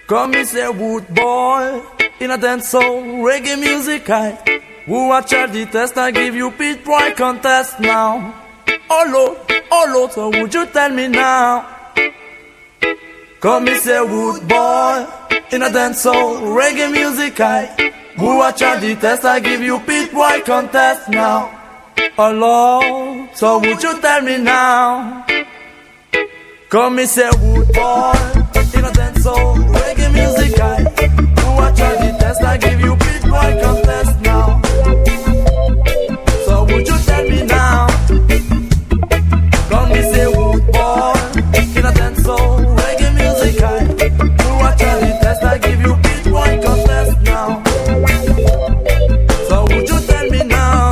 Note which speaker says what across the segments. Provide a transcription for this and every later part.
Speaker 1: Come me say wood boy, in a dance soul, reggae music I who watch the test, I give you pit boy contest now. Oh Lord, so would you tell me now? Come me say wood boy, in a dance soul, reggae music I who watch the test, I give you pit boy contest now. Oh Lord, so would you tell me now? Come me say wood boy, in a dance soul, reggae music I who watch the test, I give you pit boy contest now. So would you tell me now? Come me say wood boy, in a dance soul, reggae music I who watch the test, I give you pit boy contest now. So would you tell me now?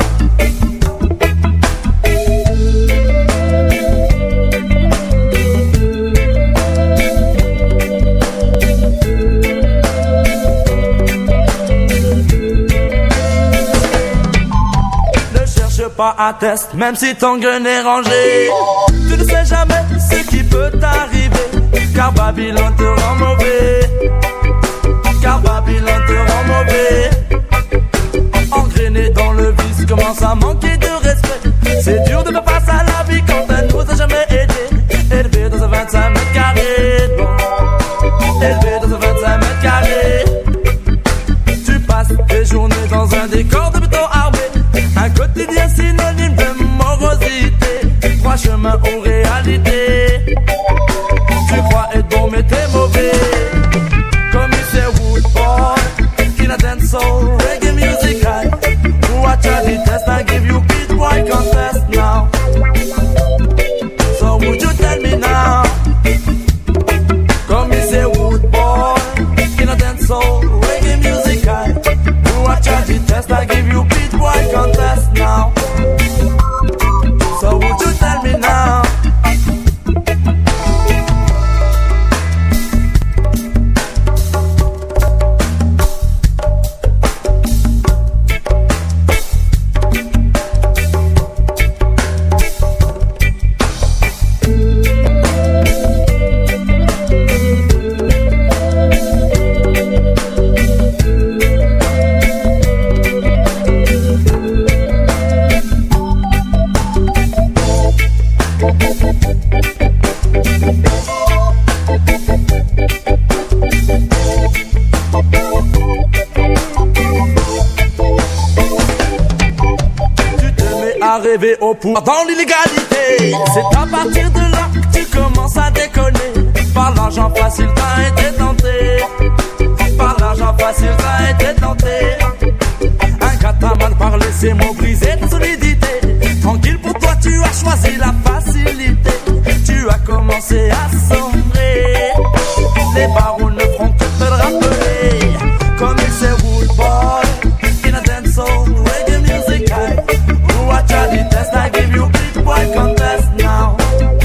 Speaker 1: Pas à test, même si ton gun est rangé. Tu ne sais jamais ce qui peut t'arriver, car Babylone te rend mauvais. Car Babylone te rend mauvais. Engrainé dans le vice, commence à manquer de respect. C'est dur de faire face à la vie quand elle nous a jamais aidé. Élevé dans un 25 mètres carrés, bon. Élevé dans un 25 mètres carrés. Tu passes tes journées dans un décor de béton armé. Un quotidien synonyme de morosité. Trois chemins aux réalités. Tu crois être bon mais t'es mauvais. Comme il sait wood boy, in a dance soul, reggae music I watch a the test, I give you beat boy contest now. So would you tell me now? Comme il sait wood boy, in a dance soul, reggae music I watch a the test, I give you beat boy contest now. So would you tell me now? Rêver au pouvoir dans l'illégalité. C'est à partir de là que tu commences à déconner. Par l'argent facile t'as été tenté. Par l'argent facile t'as été tenté. Un gars t'a mal parlé, ses mots brisés de solidité. Tranquille pour toi tu as choisi la facilité. Tu as commencé à sombrer. Les barons ne feront que te le rappeler. Comme il sait wood boy, in a dance soul, reggae music high. Watch out the test, I give you big boy contest now.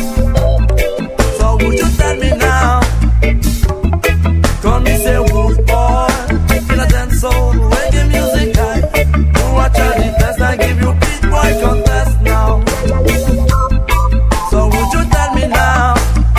Speaker 1: So would you tell me now? Come me say wood boy, in a dance soul, reggae music high. Watch out the test, I give you big boy contest now. So would you tell me now?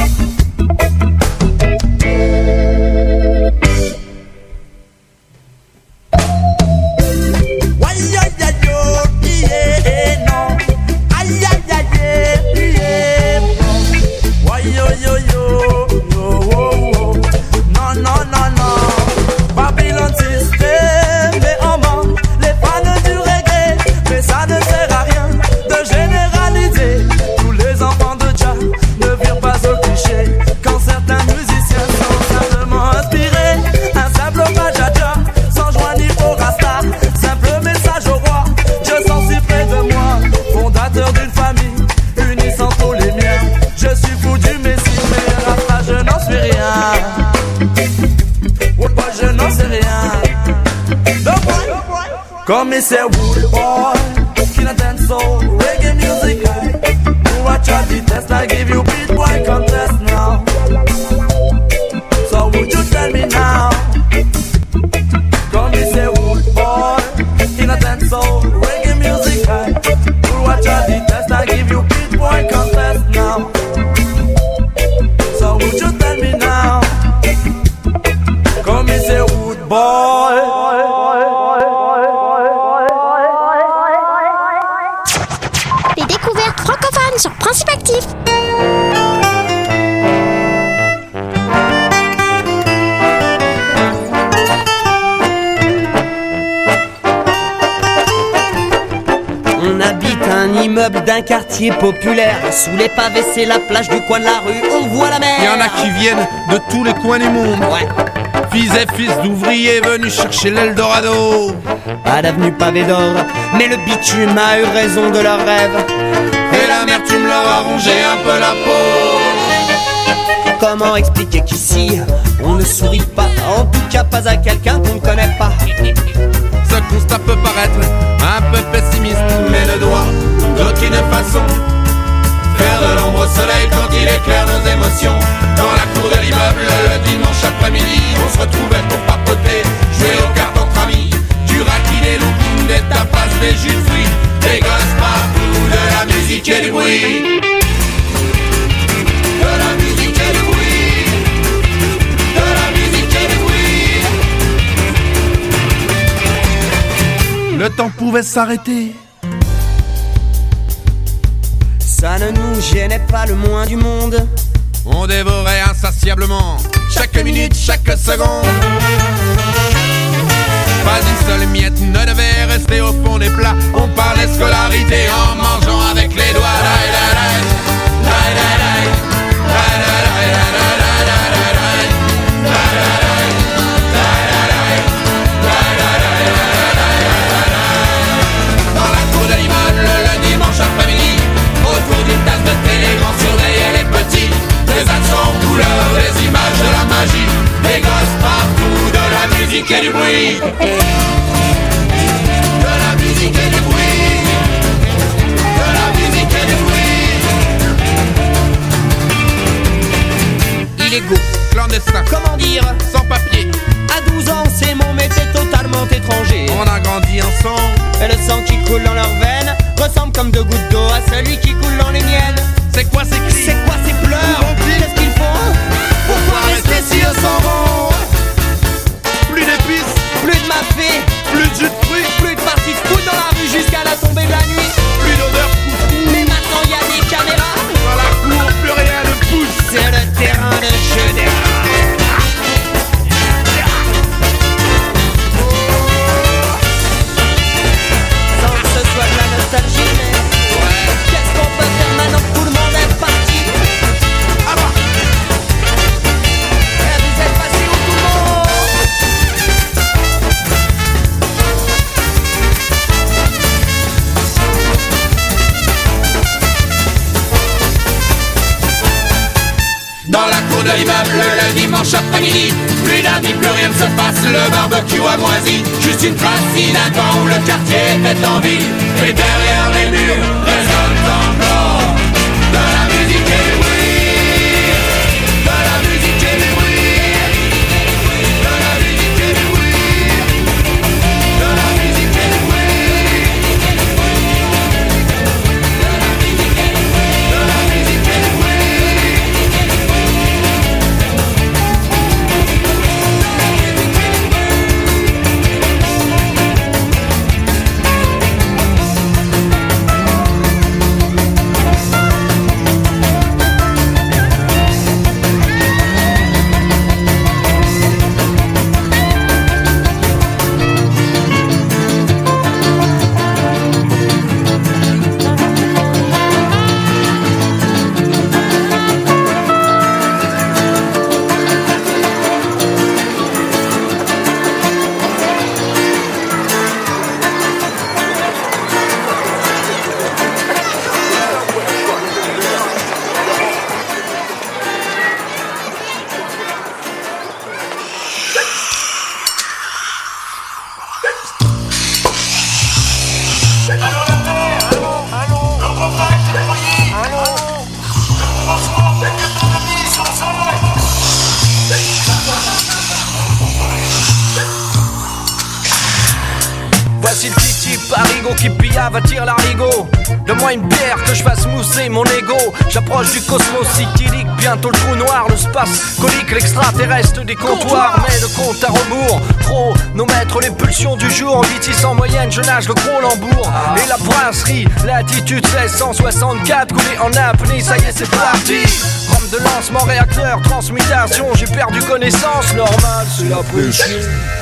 Speaker 1: Come me say wood boy, in a dance soul, reggae music high. Watch out the test, I give you beat boy contest now. So would you tell me now? Come me say wood boy, in a dance soul, reggae music high. Watch out the test, I give you beat boy contest now. So would you tell me now?
Speaker 2: positif.
Speaker 3: On habite un immeuble d'un quartier populaire. Sous les pavés, c'est la plage du coin de la rue. On voit la mer.
Speaker 4: Il y en a qui viennent de tous les coins du monde.
Speaker 3: Ouais.
Speaker 4: Fils et fils d'ouvriers venus chercher l'Eldorado.
Speaker 3: Pas d'avenue pavé d'or, mais le bitume a eu raison de leurs rêves.
Speaker 4: Et l'amertume leur a rongé un peu la peau.
Speaker 3: Comment expliquer qu'ici, on ne sourit pas, en tout cas pas à quelqu'un qu'on ne connaît pas.
Speaker 4: Ce constat peut paraître un peu pessimiste, mais ne doit d'aucune façon faire de l'ombre au soleil quand il éclaire nos émotions. Dans la cour de l'immeuble, le dimanche après-midi, on se retrouvait pour papoter, jouer aux cartes entre amis. Du raki, des loukoums, des tapas, des jus de fruits, des gosses partout, de la musique et du bruit. De la musique et du bruit. De la musique et du bruit. Le temps pouvait s'arrêter.
Speaker 3: Ça ne nous gênait pas le moins du monde.
Speaker 4: On dévorait insatiablement chaque minute, chaque seconde. Pas une seule miette ne devait rester au fond des plats. On parlait scolarité en mangeant avec les doigts. Dans la cour de l'immeuble, le dimanche après-midi, autour d'une tasse de thé, les grands surveillaient les petits. Des accents en couleur, des images de la magie, des gosses partout, de la musique et du bruit. De la musique et du bruit. De la musique et du bruit.
Speaker 3: Illégaux,
Speaker 4: Clandestin,
Speaker 3: comment dire,
Speaker 4: sans papier.
Speaker 3: à 12 ans, ces mots m'étaient totalement étrangers.
Speaker 4: On a grandi ensemble.
Speaker 3: Et le sang qui coule dans leurs veines ressemble comme deux gouttes d'eau à celui qui coule dans les miennes.
Speaker 4: C'est quoi ces cris?
Speaker 3: C'est quoi ces pleurs? Qu'est-ce qu'ils font? Pourquoi rester si eux s'en vont?
Speaker 4: Plus d'épices,
Speaker 3: Plus de mafé,
Speaker 4: plus de jus de fruits,
Speaker 3: plus de parties de foot dans la rue jusqu'à la tombée de la nuit.
Speaker 4: plus d'odeur foufou.
Speaker 3: Mais maintenant y a des caméras.
Speaker 4: Dans la cour, plus rien ne pousse.
Speaker 3: C'est le terrain de jeu des rats. Sans que ce soit de la nostalgie, mais qu'est-ce qu'on peut faire maintenant que tout le monde est parti?
Speaker 4: Ah bah,
Speaker 3: Et vous êtes passé où tout le monde?
Speaker 4: dans la cour de l'immeuble, le dimanche après-midi, plus d'amis, plus rien ne se passe, le barbecue a moisi. Juste une trace d'un temps où le quartier était en ville. Et derrière les murs résonne encore de la musique et du bruit. De la musique et du bruit. De la musique et du bruit. De la musique et du bruit. De la musique et du bruit. De la musique et du bruit.
Speaker 2: Voici le petit type Parigo qui pillave attire l'arigot. Donne-moi une bière que je fasse mousser mon ego. J'approche du cosmos cyclique, bientôt le trou noir, le space colique, l'extraterrestre des comptoirs. Mais le compte à rebours, chronomètre les pulsions du jour. Vitesse en moyenne, je nage le gros lambourg. Et la brasserie, latitude 1664, coulé en apnée, ça y est c'est parti. Rampe de lancement, réacteur, transmutation. J'ai perdu connaissance, normal c'est la pression.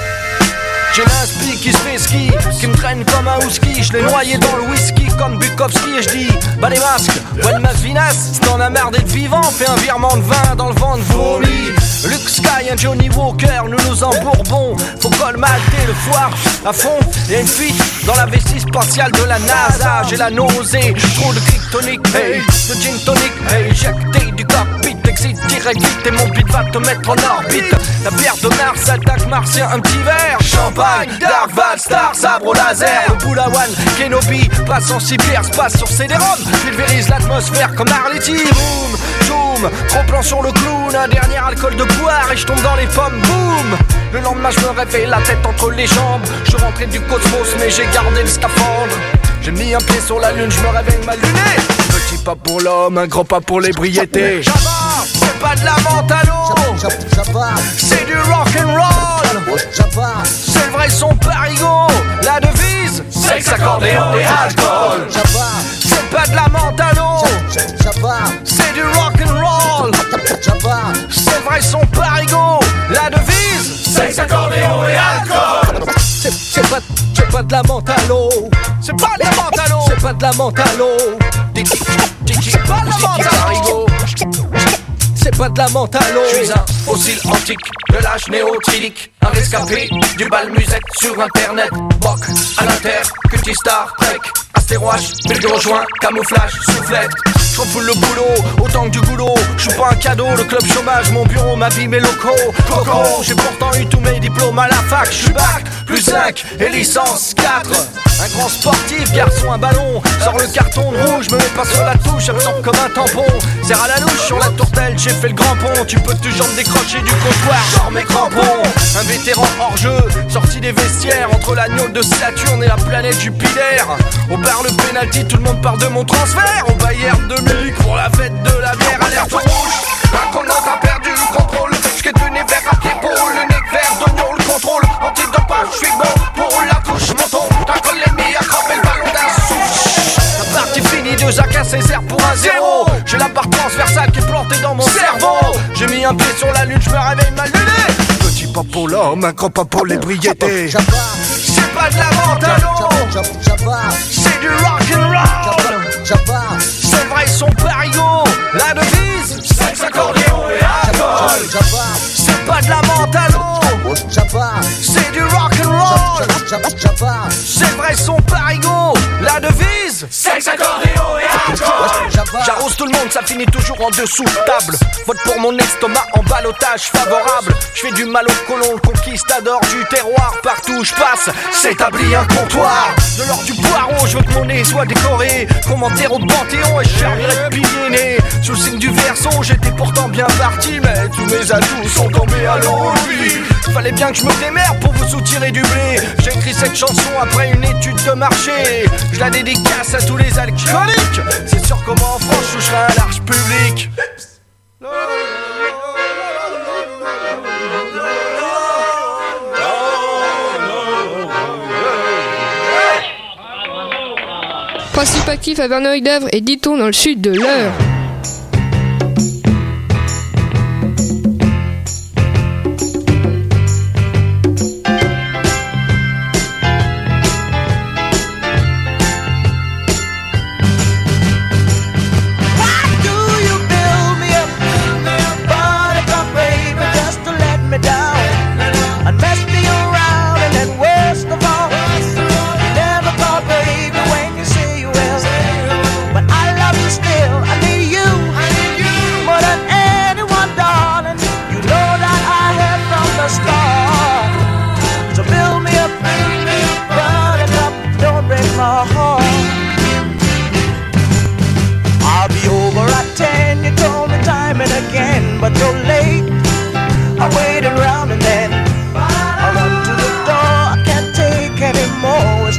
Speaker 2: J'ai l'inspi qui se fait ski, qui me traîne comme un husky. Je l'ai noyé dans le whisky comme Bukowski. Et je dis, bah les masques, ouais ma finasse. Si t'en as marre d'être vivant, fais un virement de vin dans le vent de vomi. Luke Sky, un Johnny Walker, nous nous embourbons. Faut colmater le foire à fond. Y'a une fuite dans la vessie spatiale de la NASA. J'ai la nausée, trop de kryptonique, hey, de gin tonic, hey, éjecté du cockpit. Exit direct vite et mon beat va te mettre en orbite. La pierre de Mars attaque martien, un petit verre. Champagne, Dark Val, Star, sabre au laser. Le Boulawan, Kenobi, passe en cyberspace sur CD-ROM. Pulvérise l'atmosphère comme Arletty. Boom, zoom, gros plan sur le clown. Un dernier alcool de poire et je tombe dans les pommes. Boum. Le lendemain je me réveille la tête entre les jambes. Je suis rentré du cosmos mais j'ai gardé le scaphandre. J'ai mis un pied sur la lune, je me réveille mal luné. Petit pas pour l'homme, un grand pas pour l'ébriété. C'est pas de la menthe à l'eau, c'est du rock'n'roll. C'est le vrai son Parigo. La devise, sexe, accordéon et alcool. C'est pas de la menthe à l'eau, c'est du rock'n'roll. C'est le vrai son Parigo. La devise, sexe, accordéon et alcool. C'est pas de la menthe à l'eau. C'est pas de la menthe à l'eau. C'est pas de la menthe à l'eau. C'est pas de la menthe à l'eau. C'est pas de la menthe à l'eau. Je suis un fossile antique de l'âge néotrilique. Un rescapé du bal musette sur internet. Boc à l'inter, culti Star Trek. Astéroche, pile de rejoint, camouflage, soufflette. Je refoule le boulot, autant que du goulot. Je suis pas un cadeau, le club chômage, mon bureau, ma vie, mes locaux. Coco, j'ai pourtant eu tous mes diplômes à la fac. Je suis bac, plus 5 et licence 4. Un grand sportif, garçon, un ballon. Sors le carton de rouge, me mets pas sur la touche, absorbe comme un tampon. Serre à la louche sur la tourtelle, j'ai fait le grand pont. Tu peux toujours me décrocher du comptoir, sors mes crampons. Un vétéran hors jeu, sorti des vestiaires. Entre l'agneau de Saturne et la planète Jupiter. Au bar le penalty, tout le monde parle de mon transfert. Au Bayern de Munich pour la fête de la bière. Alerte rouge, un condamné a perdu le contrôle. Ce qui est devenu vert à l'épaule, le nez vert d'oignon, le contrôle. Antidopage, je suis bon pour la touche. Menton, t'as collé mis à craper le ballon d'un souche. La partie finie, 2 à 15 Césaire pour un 0. J'ai la part transversale qui est plantée dans mon cerveau. J'ai mis un pied sur la lune, je me réveille mal luné. Petit pas pour l'homme, un grand pas pour l'ébriété. C'est pas de la menthe à l'eau, c'est du rock'n'roll. C'est le vrai son Parigo. La devise, sexe, accordéon et alcool. C'est pas de la menthe à l'eau, c'est du rock'n'roll. C'est le vrai son Parigo. La devise, sexe, accordéon et alcool. J'arrose tout le monde, ça finit toujours en dessous de table. Vote pour mon estomac en ballottage favorable. Je fais du mal au colon, le conquistador du terroir. Partout où je passe, s'établit un comptoir. De l'or du poireau, je veux que mon nez soit décoré. Qu'on m'enterre au Panthéon et je servirai de pilier né. Sous le signe du Verseau, j'étais pourtant bien parti. Mais tous mes atouts sont tombés à l'eau. Fallait bien que je me démerde pour vous soutirer du blé. J'ai écrit cette chanson après une étude de marché. Je la dédicace à tous les alcooliques. C'est sûr comment en France je toucherai un large public.
Speaker 5: Principe actif à Verneuil-d'Avre et Diton dans le sud de l'Eure.
Speaker 6: But you're late, I waited around and then I run to the door, I can't take anymore. It's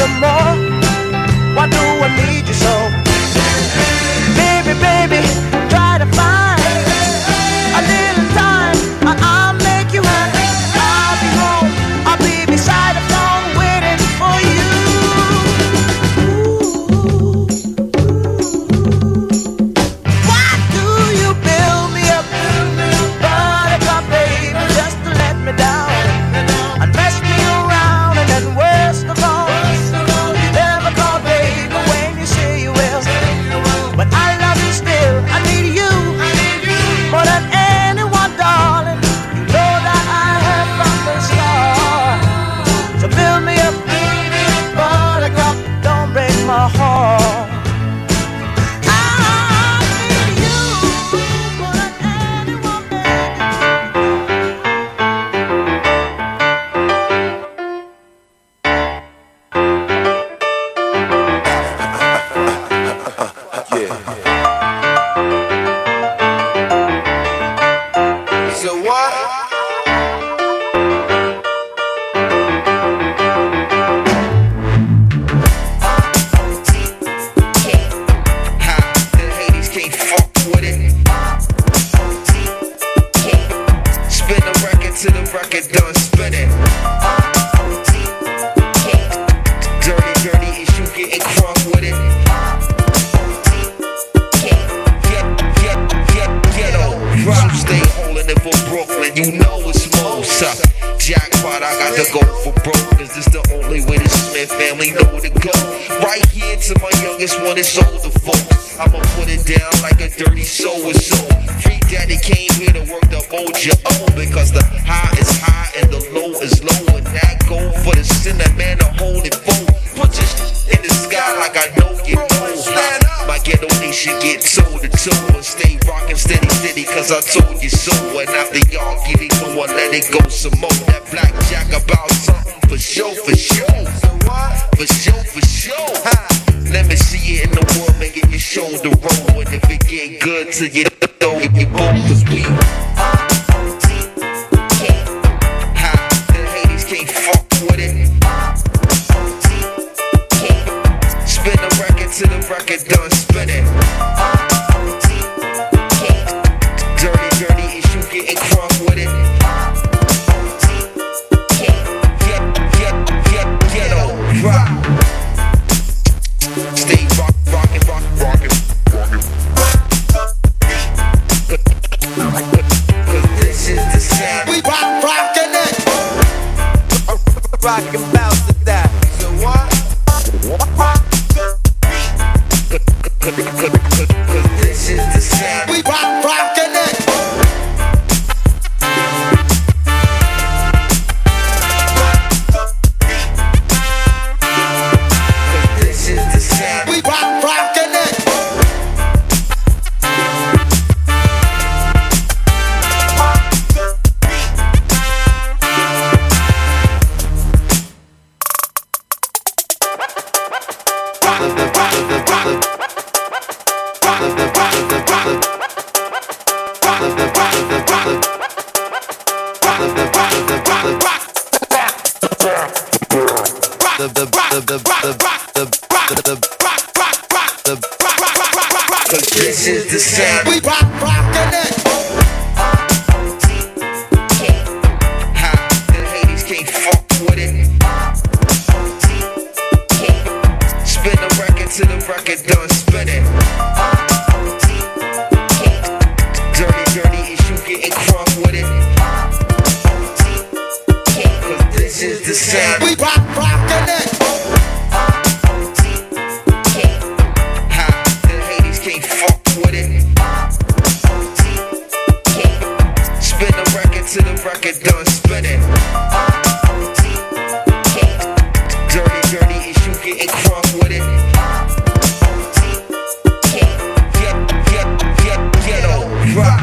Speaker 6: some more. Why do I need you so? Baby, baby, try to find a little time. I'll make you happy. I'll be home. I'll be beside the phone waiting for you. Why do you build me up, buttercup, baby, just to let me down and mess me around? And then worst of all, you never call, baby, when you say you will. But I love you still. I need you more than anyone, darling. You know that I have from the start. So build me up, buttercup, don't break my heart. I need you more than anyone,
Speaker 4: So what? The Hades can't fuck with it. Spin the record till the record done spinning. Dirty, dirty issue getting crunk with it. Ghetto, drop, stay holding it for Brooklyn. You know it's most up. Jackpot, I got to go for broke, cause this the only way the Smith family know to go. Right here to my youngest one, it's older folks. I'ma put it down like a dirty soul is soul. Free daddy came here to work the OJO, because the high is high and the low is low. And that go for the sinner, man, to hold it full. Put your in the sky like I know you know. My ghetto nation get toe to toe and stay rockin' steady, steady, cause I told you so. And after y'all give it to one, let it go some more. That blackjack about something for sure, for sure. For sure, for sure. Let me see it in the world, make it your shoulder roll. And if it get good to you, throw it your boat, cause we the Hades can't fuck with it. Spin the record till the record done spinning. Dirty, dirty issue getting crunk with it. Ghetto, drop. Stay rockin'. Cause this is the sound. We rockin' it. Rockin' bounce to that. So what? Cause this is the sound. We rockin' it. Cause this is the sound. We rockin' it. Cause this is the sound. We rockin' it. The Hades can't fuck with it. Spin the record till the record done spinning. Dirty, dirty issue getting crunk with it. Cause this is the sound. We rockin' it. The Hades can't fuck with it. Spin the record till the record done spinning. Dirty, dirty issue getting crunk with it. Ghetto, drop.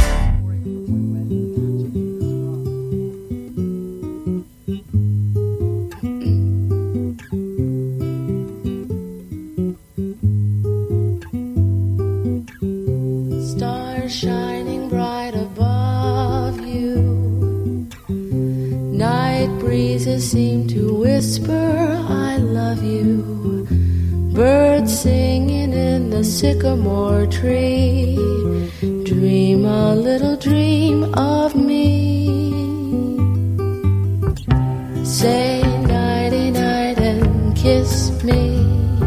Speaker 7: Stars shining bright above you. Night breezes seem to whisper, I love of you. Birds singing in the sycamore tree. Dream a little dream of me. Say nighty night and kiss me.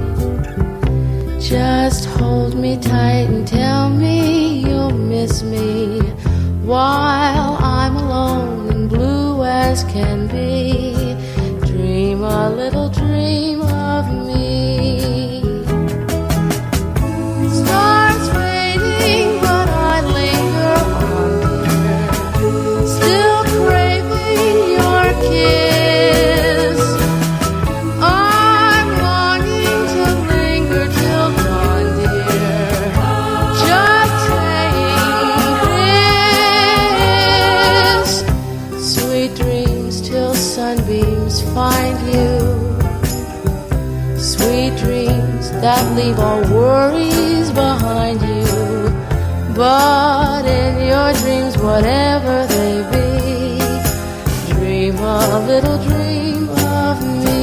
Speaker 7: Just hold me tight and tell me you'll miss me while I'm alone and blue as can be. Dream a little dream of me. Stars fading, but I linger on, dear. Still craving your kiss. I'm longing to linger till dawn, dear. Just saying this. Sweet dreams till sunbeams find you. Sweet dreams that leave all worries behind you. But in your dreams, whatever they be, dream a little dream of me.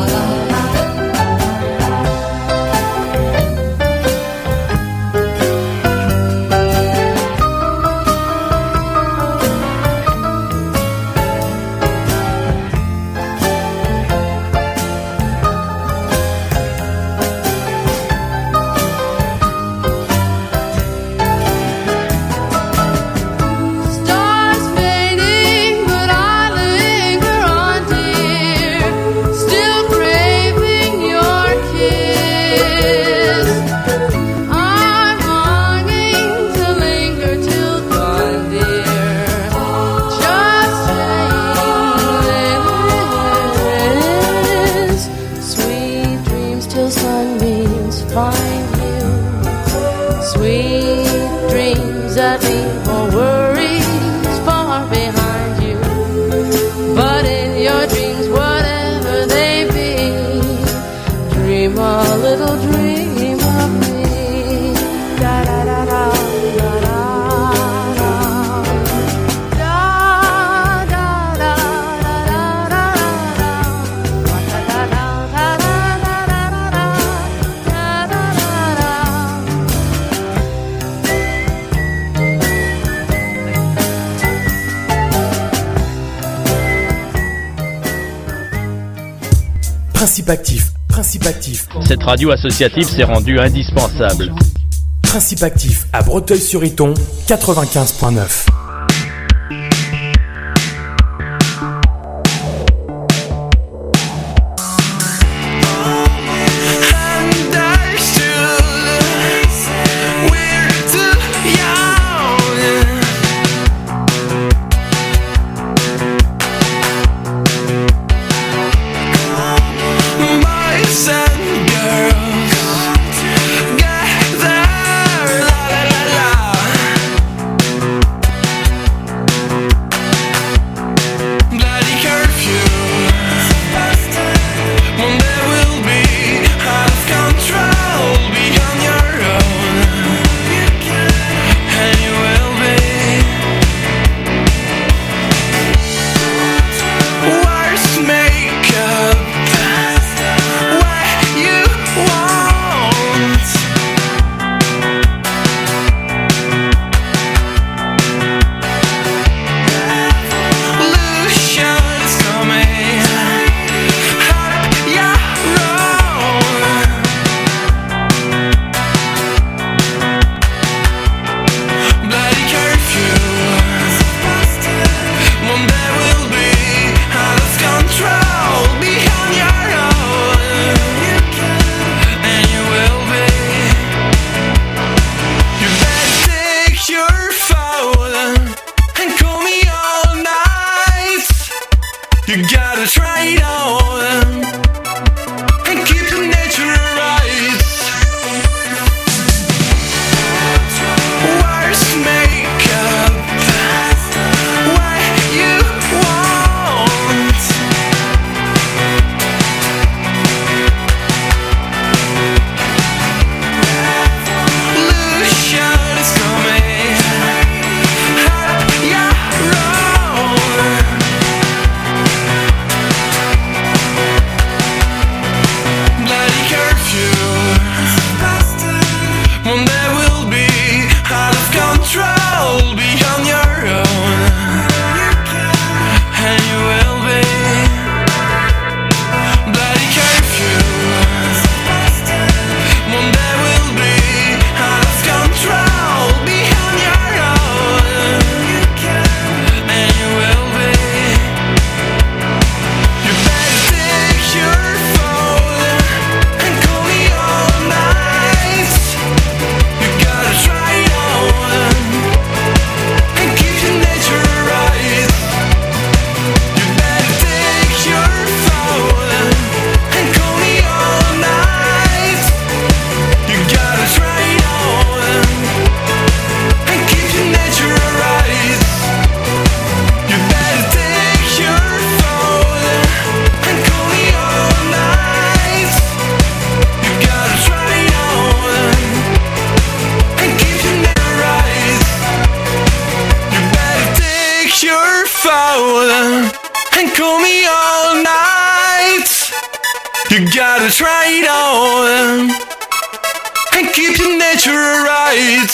Speaker 7: Stars fading, but I linger on, dear. Still craving your kiss. I'm longing to linger till dawn, dear. Just saying this. Sweet dreams till sunbeams find you. Sweet dreams that leave all worries far behind you. But in your dreams, whatever they be, dream a little dream of me. Da da da da da da da. Da da da da da da da. Da da da da da da da da. Da da da da.
Speaker 8: Principe actif, principe actif,
Speaker 9: Cette radio associative s'est rendue indispensable.
Speaker 8: principe actif à Breteuil-sur-Iton, 95.9.
Speaker 1: Gather, la la la la.
Speaker 10: call me all night. You gotta try it on and keep your nature right.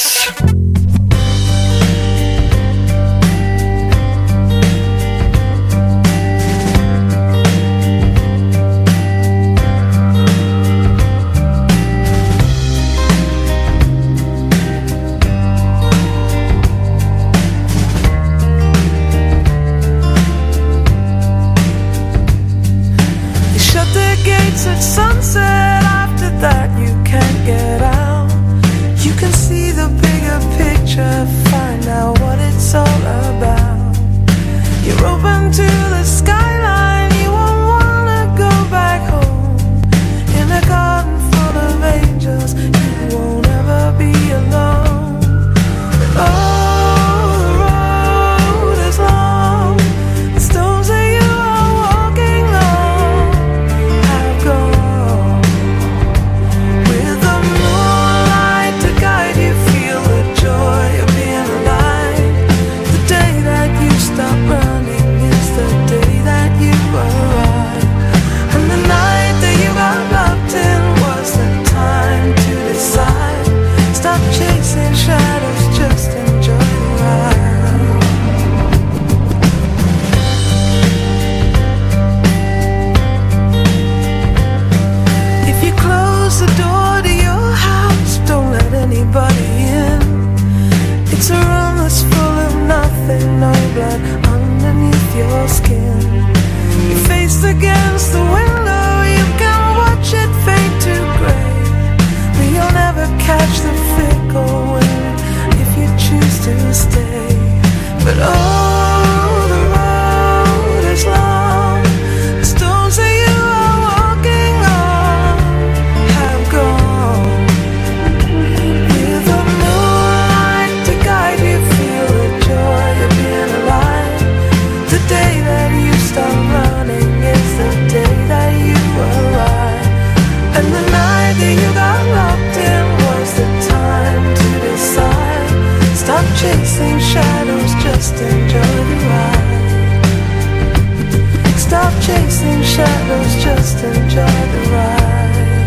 Speaker 6: At sunset, after that you can't get out. You can see the bigger picture, find out what it's all about. You're open to the skyline, you won't wanna go back home. In a garden full of angels, you won't ever be alone. But oh, the road is long, the stones that you are walking on have gone. With the moonlight to guide you, feel the joy of being alive. The day that you stop running is the day that you arrive. And the night that you got locked in was the time to decide. Stop chasing shadows, just enjoy the ride. If you close the door to your house, don't let anybody in. It's a room that's full of nothing, no blood underneath your skin. You're faced against the window, you can watch it fade to gray. But you'll never catch the fickle wind if you choose to stay. But oh, the road is long, the stones that you are walking on have gone. With the moonlight to guide you, feel the joy of being alive. The day that you stop running is the day that you arrive. And the night that you got locked in was the time to decide. Stop chasing shadows, just enjoy the ride. Stop chasing shadows, just enjoy